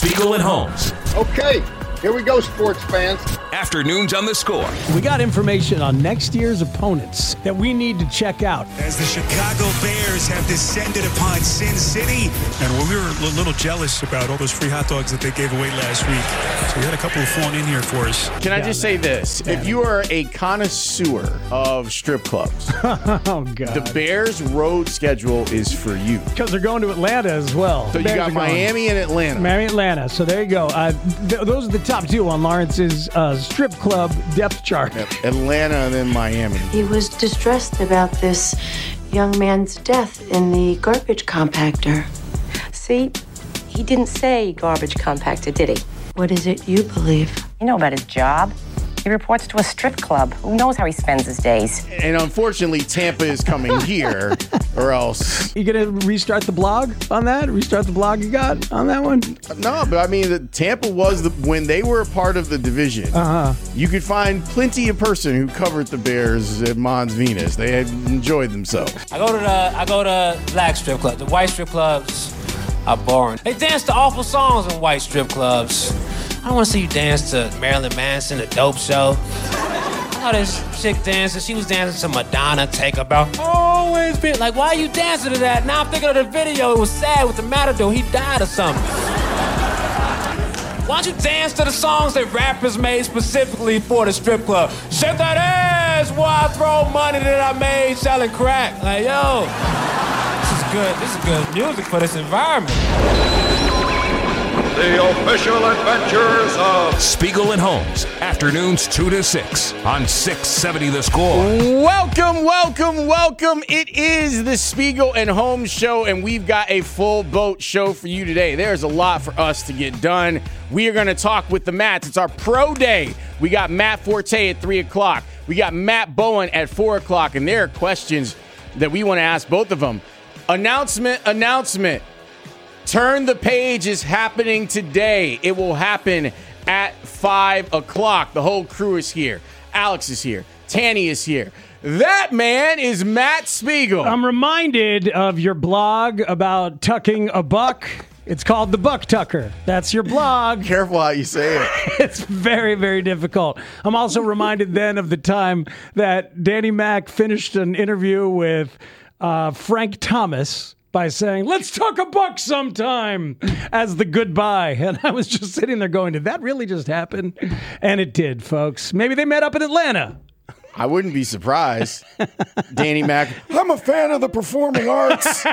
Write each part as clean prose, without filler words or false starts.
Spiegel and Holmes. Okay, here we go, sports fans. Afternoons on the Score. We got information on next year's opponents that we need to check out. As the Chicago Bears have descended upon Sin City. And we were a little jealous about all those free hot dogs that they gave away last week. So we had a couple of flown in here for us. Can I just say this? If you are a connoisseur of strip clubs, Oh, God. the Bears' road schedule is for you. Because they're going to Atlanta as well. So you got Miami and Atlanta. Miami, Atlanta. So there you go. Those are the top two on Lawrence's strip club depth chart. Yep. Atlanta and then Miami. He was distressed about this young man's death in the garbage compactor. See, he didn't say garbage compactor, did he? What is it you believe? You know about his job. He reports to a strip club. Who knows how he spends his days? And unfortunately, Tampa is coming here, or else. You going to restart the blog on that? Restart the blog you got on that one? No, but I mean, Tampa was when they were a part of the division. You could find plenty of person who covered the Bears at Mons Venus. They had enjoyed themselves. I go to black strip clubs. The white strip clubs are boring. They dance to awful songs in white strip clubs. I don't want to see you dance to Marilyn Manson, The Dope Show. I saw this chick dancing. She was dancing to Madonna, Take a Bow. Always been like, why are you dancing to that? Now I'm thinking of the video. It was sad with the Matador. He died or something. Why don't you dance to the songs that rappers made specifically for the strip club? Shake that ass while I throw money that I made selling crack. Like, yo, this is good. This is good music for this environment. The official adventures of Spiegel and Holmes. Afternoons 2 to 6 on 670 The Score. Welcome. It is the Spiegel and Holmes show, and we've got a full boat show for you today. There's a lot for us to get done. We are going to talk with the Matts. It's our pro day. We got Matt Forte at 3 o'clock. We got Matt Bowen at 4 o'clock, and there are questions that we want to ask both of them. Announcement. Turn the Page is happening today. It will happen at 5 o'clock. The whole crew is here. Alex is here. Tanny is here. That man is Matt Spiegel. I'm reminded of your blog about tucking a buck. It's called The Buck Tucker. That's your blog. Careful how you say it. It's very, very difficult. I'm also reminded then of the time that Danny Mac finished an interview with Frank Thomas by saying, let's tuck a buck sometime as the goodbye. And I was just sitting there going, did that really just happen? And it did, folks. Maybe they met up in Atlanta. I wouldn't be surprised. Danny Mac, I'm a fan of the performing arts.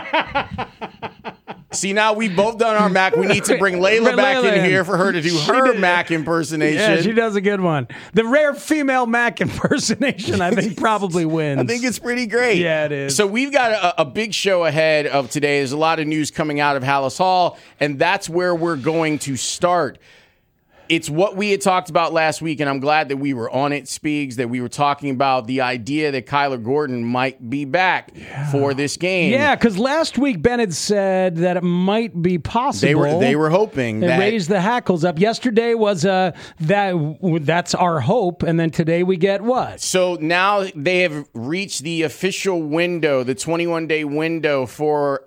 See, now we've both done our Mac. We need to bring Layla back in here for her to do her Mac impersonation. Yeah, she does a good one. The rare female Mac impersonation, I think, probably wins. I think it's pretty great. Yeah, it is. So we've got a big show ahead of today. There's a lot of news coming out of Hallis Hall, and that's where we're going to start. It's what we had talked about last week, and I'm glad that we were on it, Speegs, that we were talking about the idea that Kyler Gordon might be back for this game. Yeah, because last week Ben had said that it might be possible. They were hoping they that. Raised the hackles up. Yesterday was that's our hope, and then today we get what? So now they have reached the official window, the 21-day window for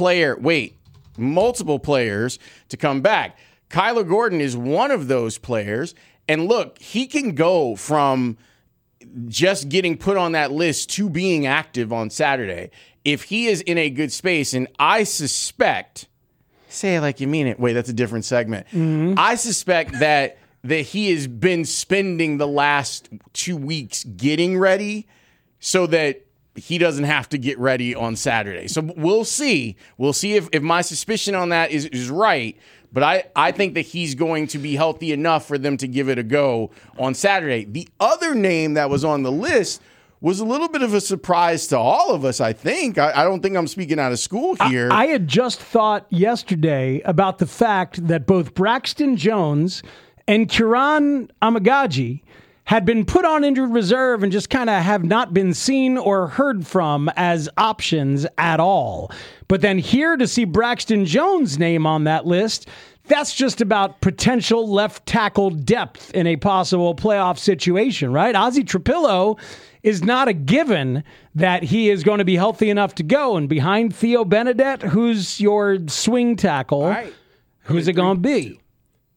multiple players to come back. Kyler Gordon is one of those players. And look, he can go from just getting put on that list to being active on Saturday if he is in a good space. And I suspect, say it like you mean it. Wait, that's a different segment. Mm-hmm. I suspect that he has been spending the last 2 weeks getting ready so that he doesn't have to get ready on Saturday. So we'll see. We'll see if my suspicion on that is right. But I think that he's going to be healthy enough for them to give it a go on Saturday. The other name that was on the list was a little bit of a surprise to all of us, I think. I don't think I'm speaking out of school here. I had just thought yesterday about the fact that both Braxton Jones and Kieran Amagaji had been put on injured reserve and just kind of have not been seen or heard from as options at all. But then here to see Braxton Jones' name on that list, that's just about potential left tackle depth in a possible playoff situation, right? Ozzie Trapillo is not a given that he is going to be healthy enough to go. And behind Theo Benedette, who's your swing tackle, who's it going to be?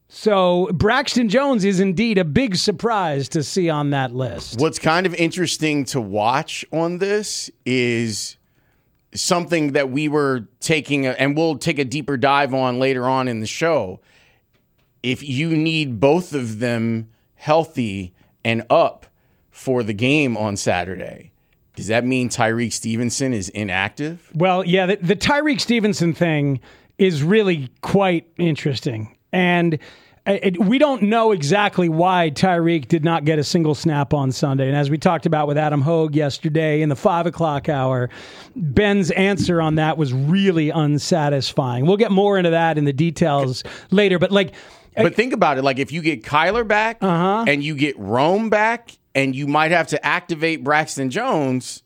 So Braxton Jones is indeed a big surprise to see on that list. What's kind of interesting to watch on this is something that we were taking, and we'll take a deeper dive on later on in the show. If you need both of them healthy and up for the game on Saturday, does that mean Tyrique Stevenson is inactive? Well, yeah, the Tyrique Stevenson thing is really quite interesting. And we don't know exactly why Tyrique did not get a single snap on Sunday. And as we talked about with Adam Hogue yesterday in the 5 o'clock hour, Ben's answer on that was really unsatisfying. We'll get more into that in the details later. But think about it. Like, if you get Kyler back and you get Rome back and you might have to activate Braxton Jones,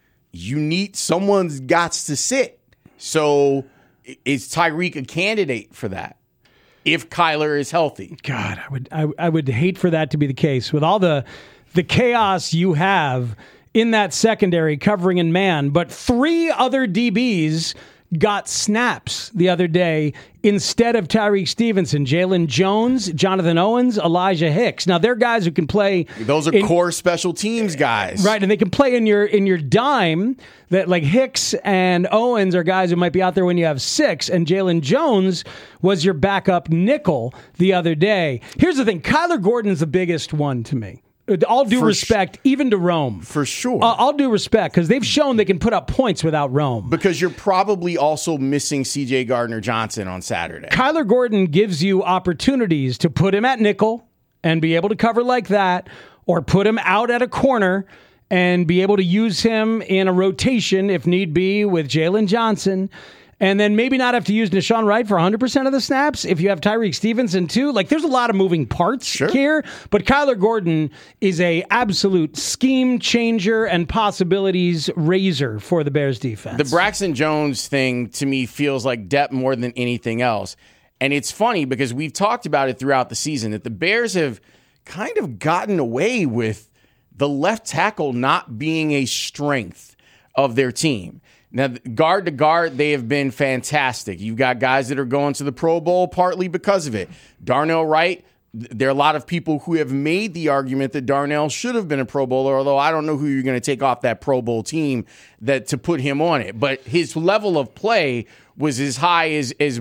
someone's got to sit. So is Tyrique a candidate for that? If Kyler is healthy. God, I would hate for that to be the case. With all the chaos you have in that secondary covering in man, but 3 other DBs got snaps the other day instead of Tyrique Stevenson. Jalen Jones, Jonathan Owens, Elijah Hicks. Now, they're guys who can play. Those are core special teams guys. Right, and they can play in your dime. That, like, Hicks and Owens are guys who might be out there when you have 6, and Jalen Jones was your backup nickel the other day. Here's the thing. Kyler Gordon's the biggest one to me. All due respect, even to Rome. For sure. All due respect, because they've shown they can put up points without Rome. Because you're probably also missing C.J. Gardner-Johnson on Saturday. Kyler Gordon gives you opportunities to put him at nickel and be able to cover like that, or put him out at a corner and be able to use him in a rotation if need be with Jalen Johnson. And then maybe not have to use Nahshon Wright for 100% of the snaps if you have Tyrique Stevenson too. Like, there's a lot of moving parts here, but Kyler Gordon is a absolute scheme changer and possibilities raiser for the Bears defense. The Braxton Jones thing to me feels like depth more than anything else. And it's funny because we've talked about it throughout the season that the Bears have kind of gotten away with the left tackle not being a strength of their team. Now, guard to guard, they have been fantastic. You've got guys that are going to the Pro Bowl partly because of it. Darnell Wright, there are a lot of people who have made the argument that Darnell should have been a Pro Bowler, although I don't know who you're going to take off that Pro Bowl team to put him on it. But his level of play was as high as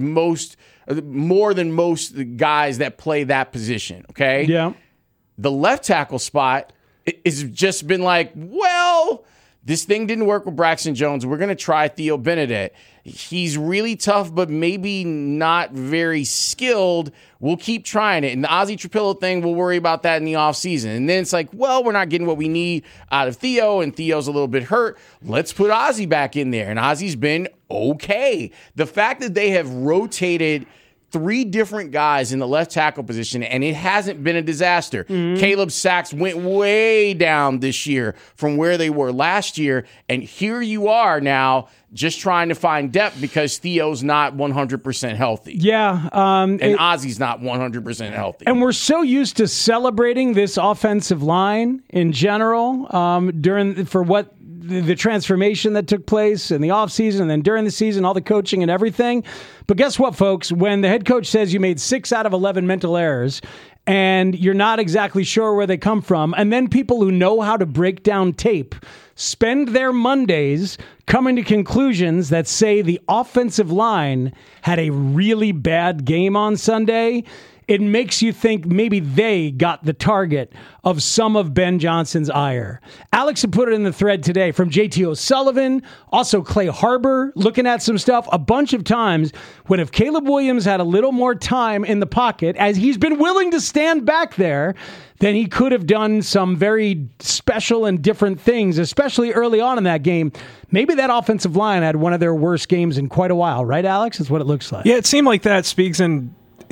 more than most guys that play that position, okay? Yeah. The left tackle spot has just been like, well, this thing didn't work with Braxton Jones. We're going to try Theo Benedict. He's really tough, but maybe not very skilled. We'll keep trying it. And the Ozzie Trapillo thing, we'll worry about that in the offseason. And then it's like, well, we're not getting what we need out of Theo, and Theo's a little bit hurt. Let's put Ozzie back in there. And Ozzie's been okay. The fact that they have rotated 3 different guys in the left tackle position, and it hasn't been a disaster. Caleb sacks went way down this year from where they were last year, and here you are now just trying to find depth because Theo's not 100% healthy. Yeah. And Ozzie's not 100% healthy. And we're so used to celebrating this offensive line in general for what the transformation that took place in the offseason and then during the season, all the coaching and everything. But guess what, folks? When the head coach says you made 6 out of 11 mental errors and you're not exactly sure where they come from, and then people who know how to break down tape spend their Mondays coming to conclusions that say the offensive line had a really bad game on Sunday, it makes you think maybe they got the target of some of Ben Johnson's ire. Alex had put it in the thread today from JT O'Sullivan, also Clay Harbor, looking at some stuff a bunch of times when if Caleb Williams had a little more time in the pocket, as he's been willing to stand back there, then he could have done some very special and different things, especially early on in that game. Maybe that offensive line had one of their worst games in quite a while, right, Alex? That's what it looks like. Yeah, it seemed like that. Speaks in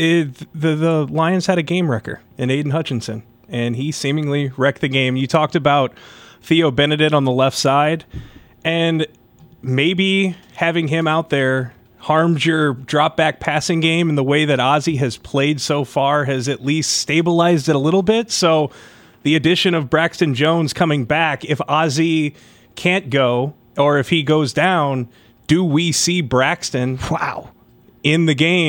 the Lions had a game wrecker in Aiden Hutchinson, and he seemingly wrecked the game. You talked about Theo Benedict on the left side, and maybe having him out there harms your drop-back passing game, and the way that Ozzie has played so far has at least stabilized it a little bit. So the addition of Braxton Jones coming back, if Ozzie can't go, or if he goes down, do we see Braxton in the game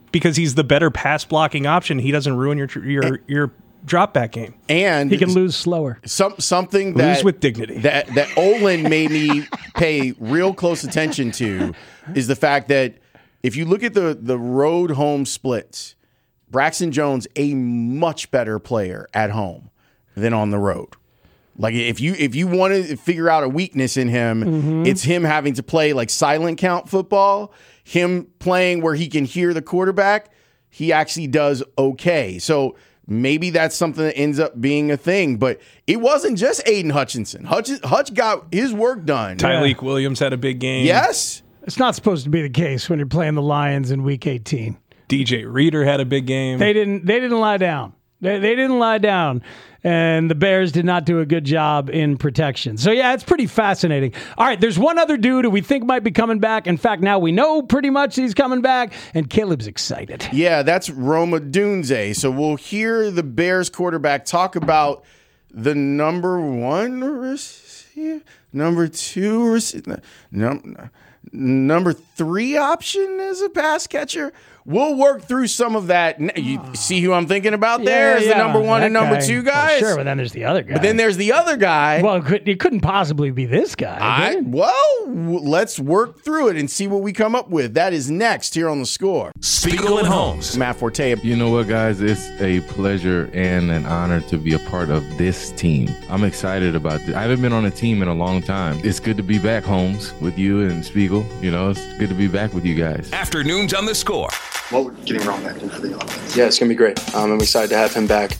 because he's the better pass blocking option. He doesn't ruin your drop back game. And he can lose slower. Something that lose with dignity. That Olin made me pay real close attention to is the fact that if you look at the road home splits, Braxton Jones a much better player at home than on the road. Like if you want to figure out a weakness in him, it's him having to play like silent count football, him playing where he can hear the quarterback. He actually does okay. So maybe that's something that ends up being a thing. But it wasn't just Aiden Hutchinson. Hutch got his work done. Tyleek Williams had a big game. Yes. It's not supposed to be the case when you're playing the Lions in Week 18. DJ Reader had a big game. They didn't lie down. They didn't lie down. And the Bears did not do a good job in protection. So, yeah, it's pretty fascinating. All right, there's one other dude who we think might be coming back. In fact, now we know pretty much he's coming back, and Caleb's excited. Yeah, that's Rome Odunze. So we'll hear the Bears quarterback talk about the number one receiver, number two receiver, number three option as a pass catcher. We'll work through some of that. You see who I'm thinking about there? Is the number one and number two guys? Well, sure, but then there's the other guy. But then there's the other guy. Well, it couldn't possibly be this guy. Let's work through it and see what we come up with. That is next here on The Score. Spiegel and Holmes. Matt Forte. You know what, guys? It's a pleasure and an honor to be a part of this team. I'm excited about this. I haven't been on a team in a long time. It's good to be back, Holmes, with you and Spiegel. You know, it's good to be back with you guys. Afternoons on The Score. What would getting Rome back in for the offense? Yeah, it's going to be great. I'm excited to have him back.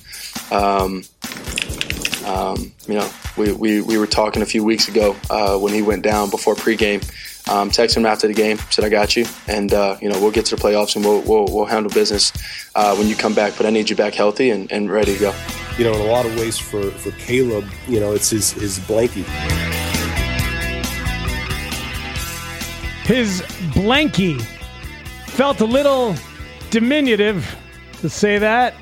We were talking a few weeks ago when he went down before pregame. Texted him after the game, said, I got you. And, we'll get to the playoffs and we'll handle business when you come back. But I need you back healthy and ready to go. In a lot of ways for Caleb, it's his blankie. His blankie felt a little diminutive to say that.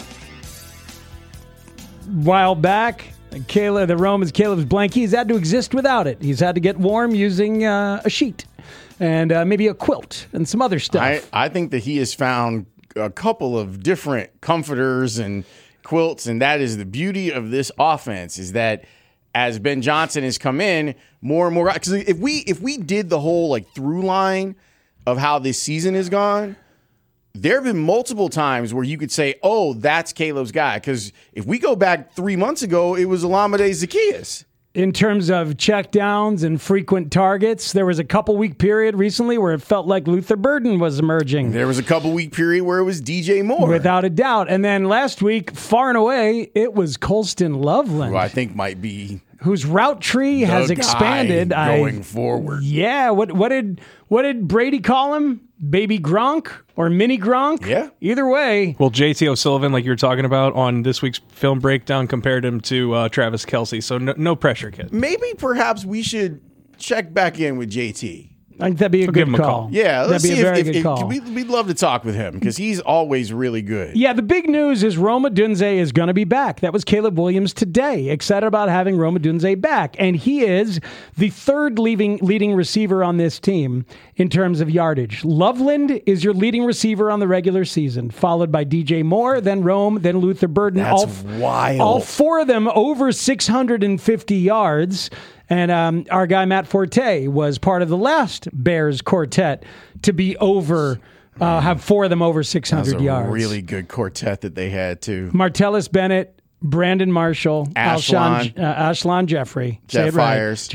A while back, the Romans, Caleb's blankie, he's had to exist without it. He's had to get warm using a sheet and maybe a quilt and some other stuff. I think that he has found a couple of different comforters and quilts, and that is the beauty of this offense, is that as Ben Johnson has come in, more and more, because if we did the whole through line of how this season has gone, there have been multiple times where you could say, oh, that's Caleb's guy. Because if we go back 3 months ago, it was Olamide Zaccheaus. In terms of checkdowns and frequent targets, there was a couple-week period recently where it felt like Luther Burden was emerging. There was a couple-week period where it was DJ Moore. Without a doubt. And then last week, far and away, it was Colston Loveland. Who I think might be... whose route tree has expanded. Going forward. Yeah. What did Brady call him? Baby Gronk or Mini Gronk? Yeah. Either way. Well, JT O'Sullivan, like you were talking about on this week's film breakdown, compared him to Travis Kelce. So no pressure, kid. Maybe perhaps we should check back in with JT. I think that'd be a good call. Yeah, let's that'd be see a very good call. We'd love to talk with him because he's always really good. Yeah, the big news is Rome Odunze is going to be back. That was Caleb Williams today. Excited about having Rome Odunze back. And he is the third leading receiver on this team in terms of yardage. Loveland is your leading receiver on the regular season, followed by DJ Moore, then Rome, then Luther Burden. That's wild. All four of them over 650 yards. And our guy, Matt Forte, was part of the last Bears quartet to be have four of them over 600 yards. That was a really good quartet that they had, too. Martellus Bennett, Brandon Marshall, Ashlon Jeffrey. Jeff Fires.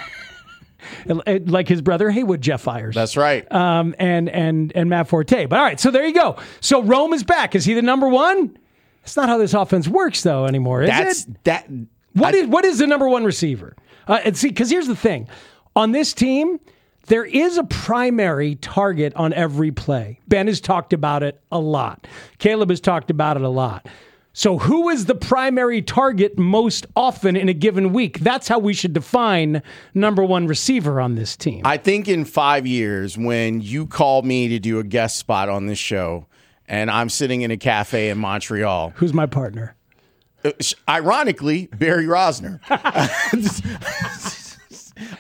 Like his brother Haywood Jeff Fires. That's right. And Matt Forte. But all right, so there you go. So Rome is back. Is he the number one? That's not how this offense works, though, anymore, is it? What is the number one receiver? And see, because here's the thing. On this team, there is a primary target on every play. Ben has talked about it a lot. Caleb has talked about it a lot. So who is the primary target most often in a given week? That's how we should define number one receiver on this team. I think in 5 years, when you call me to do a guest spot on this show, and I'm sitting in a cafe in Montreal. Who's my partner?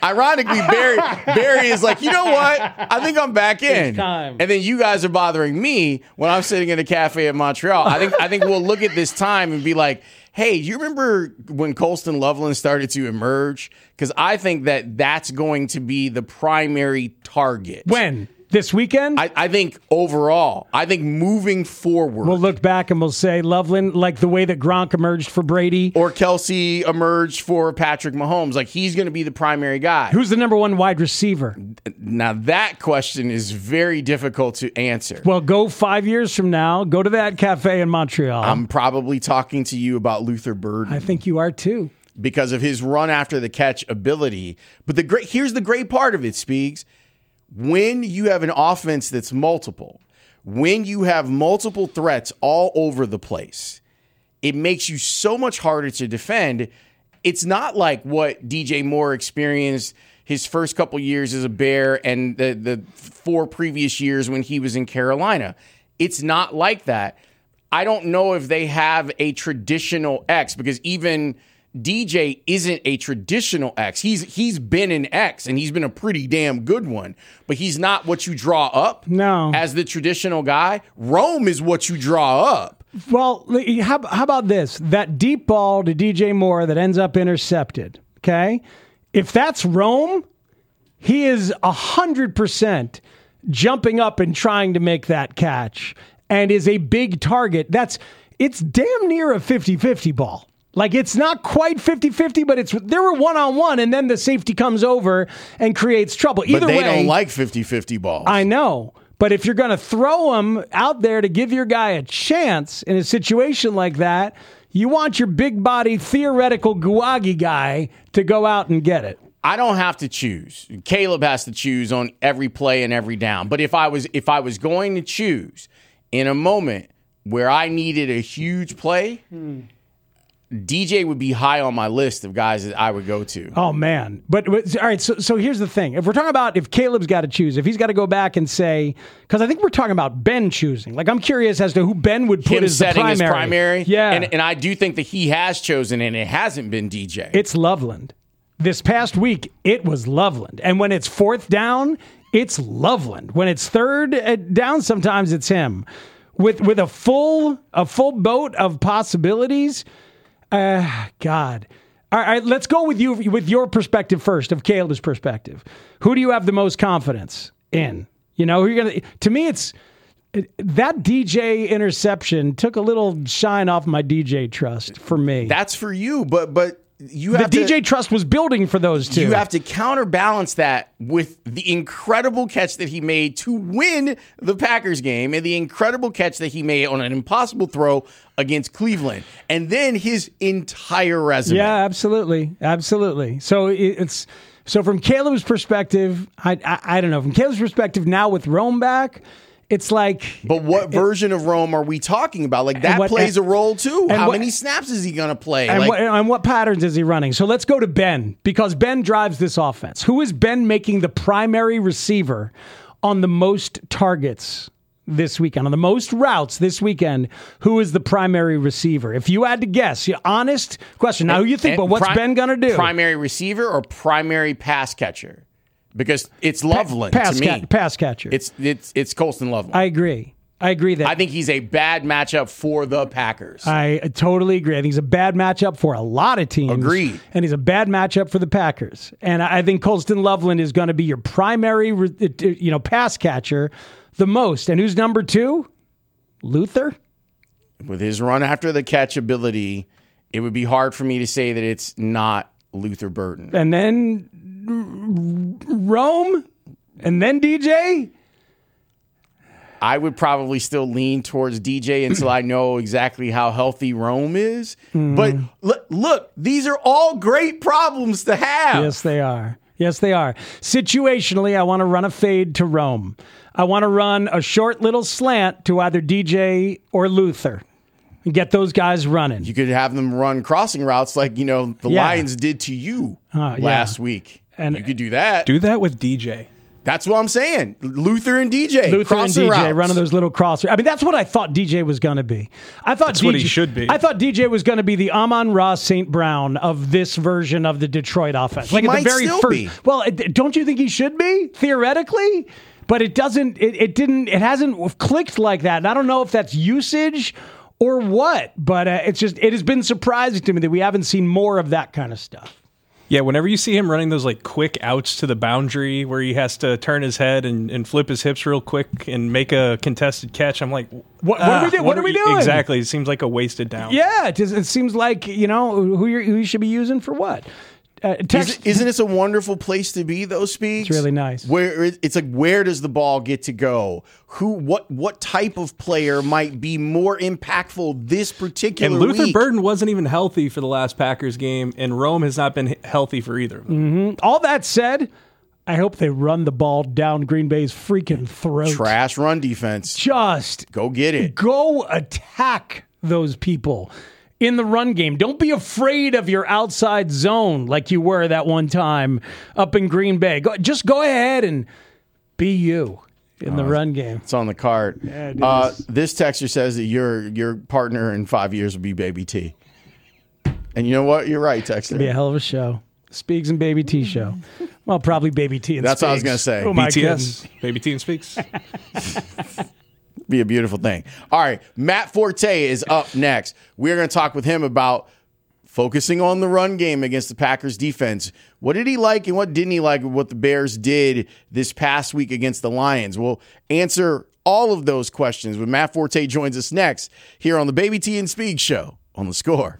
Ironically, Barry is like, you know what? I think I'm back in. It's time. And then you guys are bothering me when I'm sitting in a cafe in Montreal. I think we'll look at this time and be like, hey, you remember when Colston Loveland started to emerge? Because I think that's going to be the primary target. When? This weekend? I think overall. I think moving forward. We'll look back and we'll say Loveland, like the way that Gronk emerged for Brady. Or Kelsey emerged for Patrick Mahomes. Like, he's going to be the primary guy. Who's the number one wide receiver? Now, that question is very difficult to answer. Well, go 5 years from now. Go to that cafe in Montreal. I'm probably talking to you about Luther Burden. I think you are too. Because of his run after the catch ability. But here's the great part of it, Speaks. When you have an offense that's multiple, when you have multiple threats all over the place, it makes you so much harder to defend. It's not like what DJ Moore experienced his first couple years as a Bear and the 4 previous years when he was in Carolina. It's not like that. I don't know if they have a traditional X, because even DJ isn't a traditional X. He's been an X, and he's been a pretty damn good one. But he's not what you draw up as the traditional guy. Rome is what you draw up. Well, how about this? That deep ball to DJ Moore that ends up intercepted, okay? If that's Rome, he is 100% jumping up and trying to make that catch and is a big target. It's damn near a 50-50 ball. Like, it's not quite 50-50, but they were one-on-one, and then the safety comes over and creates trouble. Either way, but they don't like 50-50 balls. I know. But if you're going to throw them out there to give your guy a chance in a situation like that, you want your big-body theoretical Guagi guy to go out and get it. I don't have to choose. Caleb has to choose on every play and every down. But if I was going to choose in a moment where I needed a huge play, DJ would be high on my list of guys that I would go to. Oh, man. But all right, so here's the thing. If we're talking about if Caleb's got to choose, if he's got to go back and say, because I think we're talking about Ben choosing. Like, I'm curious as to who Ben would put as the primary. His primary. Yeah. And I do think that he has chosen, and it hasn't been DJ. It's Loveland. This past week, it was Loveland. And when it's 4th down, it's Loveland. When it's 3rd down, sometimes it's him. With a full boat of possibilities. God. All right, let's go with you with your perspective first, of Caleb's perspective. Who do you have the most confidence in? You know, to me, it's that DJ interception took a little shine off my DJ trust for me. That's for you, but you have the DJ trust was building for those two. You have to counterbalance that with the incredible catch that he made to win the Packers game and the incredible catch that he made on an impossible throw against Cleveland, and then his entire resume. Yeah, absolutely. So from Caleb's perspective, I don't know. From Caleb's perspective, now with Rome back, it's like... But what version of Rome are we talking about? Like, that plays a role, too. How many snaps is he going to play? And what patterns is he running? So let's go to Ben, because Ben drives this offense. Who is Ben making the primary receiver on the most targets this weekend? On the most routes this weekend, who is the primary receiver? If you had to guess, honest question. Now, who you think, but what's Ben going to do? Primary receiver or primary pass catcher? Because it's Loveland to me. Pass catcher. It's Colston Loveland. I agree that. I think he's a bad matchup for the Packers. I totally agree. I think he's a bad matchup for a lot of teams. Agreed. And he's a bad matchup for the Packers. And I think Colston Loveland is going to be your primary, pass catcher the most. And who's number 2? Luther? With his run after the catch ability, it would be hard for me to say that it's not Luther Burden. And then Rome? And then DJ? I would probably still lean towards DJ until I know exactly how healthy Rome is. But look, these are all great problems to have. Yes, they are. Situationally, I want to run a fade to Rome. I want to run a short little slant to either DJ or Luther and get those guys running. You could have them run crossing routes like, the Lions did to you last week. And you could do that. Do that with DJ. That's what I'm saying. Luther and DJ. Luther and DJ routes. running those little crossers. I mean, that's what I thought DJ was going to be. That's what he should be. I thought DJ was going to be the Amon-Ra St. Brown of this version of the Detroit offense. He might still be. Well, don't you think he should be, theoretically? But it doesn't. It hasn't clicked like that. And I don't know if that's usage or what. But it has been surprising to me that we haven't seen more of that kind of stuff. Yeah, whenever you see him running those like quick outs to the boundary where he has to turn his head and flip his hips real quick and make a contested catch, I'm like, what are we doing? Exactly. It seems like a wasted down. Yeah, it seems like, who you should be using for what? Isn't this a wonderful place to be, though, Speaks? It's really nice. Where it's like, where does the ball get to go? What type of player might be more impactful this particular week? And Luther week? Burden wasn't even healthy for the last Packers game, and Rome has not been healthy for either of them. Mm-hmm. All that said, I hope they run the ball down Green Bay's freaking throat. Trash run defense. Just go get it. Go attack those people in the run game. Don't be afraid of your outside zone like you were that one time up in Green Bay. Just go ahead and be you in the run game. It's on the card. Yeah, this texter says that your partner in 5 years will be Baby T. And you know what? You're right, texter. It's going to be a hell of a show. Speaks and Baby T show. Well, probably Baby T and That's Speaks. what I was going to say. Oh, BTS. Baby T and Speaks. Be a beautiful thing. All right, Matt Forte is up next. We're going to talk with him about focusing on the run game against the Packers defense. What did he like and what didn't he like of what the Bears did this past week against the Lions? We'll answer all of those questions when Matt Forte joins us next here on the Baby T and Speak Show on The Score.